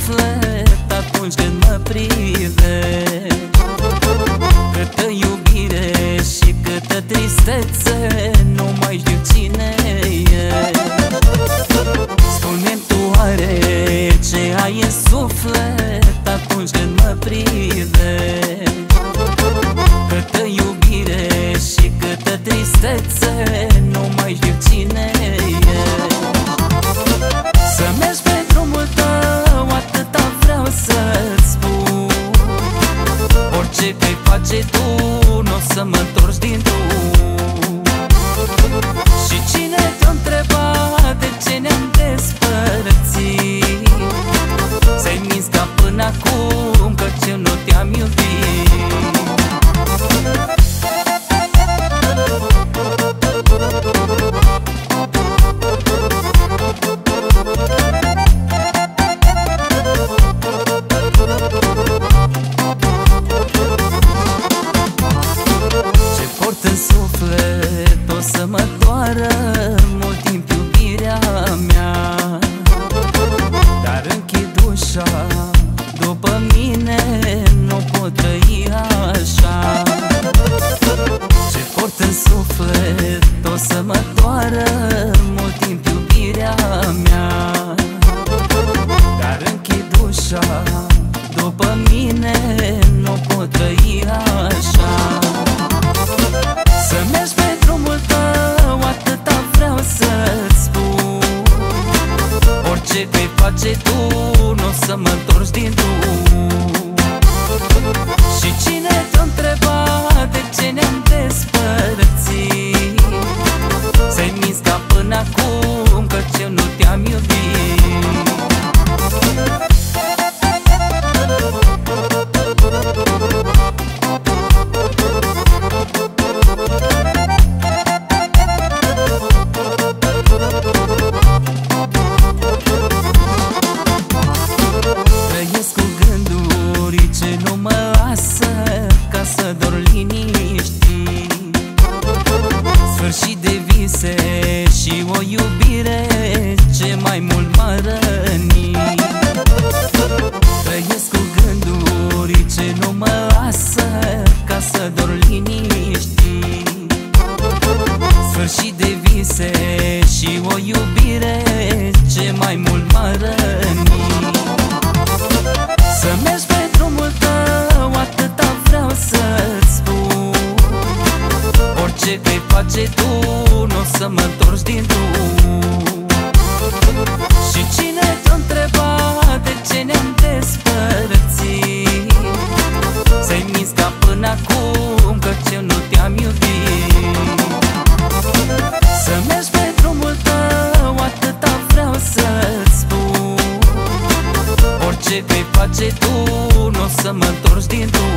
suflet atunci când mă privești. Câtă iubire și câtă tristețe, nu mai știu cine e. Spune-mi tu oare ce ai în suflet atunci când mă privești. Câtă iubire și câtă tristețe, nu mai știu cine e. Să mergi pe drumul tău, atâta vreau să-ți spun. Orice vei face tu, n-o să mă întorci din drum. Și cine te-o întreba de ce ne-am despărțit, ți-ai minți ca până acum, căci eu nu te-am iubit. În suflet o să mă doară mult timp iubirea mea, dar închid ușa, după mine nu pot trăi așa. Ce port în suflet o să mă doară mult timp iubirea mea, dar închid ușa, după mine nu pot trăi așa. Să mergi pe drumul tău, atâta vreau să-ți spun. Orice vei face tu, n-o să mă întorci din drum. Și cine te-o întreba de ce ne-am despărțit, ți-ai minți ca până acum, căci eu nu te-am iubit. Trăiesc cu gânduri ce nu mă lasă ca să dor liniștit. Sfârșit de vise și o iubire ce mai mult m-a rănit. Trăiesc cu gânduri ce nu mă lasă ca să dor liniștit. Sfârșit de vise și o iubire ce mai mult m-a rănit. Să mergi pe drumul tău, atâta vreau să-ți spun. Orice vei face tu, n-o să mă întorci din drum. Și cine te-o întreba de ce ne-am despărțit, ți-ai minți ca până acum, căci eu nu te-am iubit. Să mergi pe drumul tău, atâta vreau să-ți spun. Orice vei face tu, n-o să mă întorci din drum.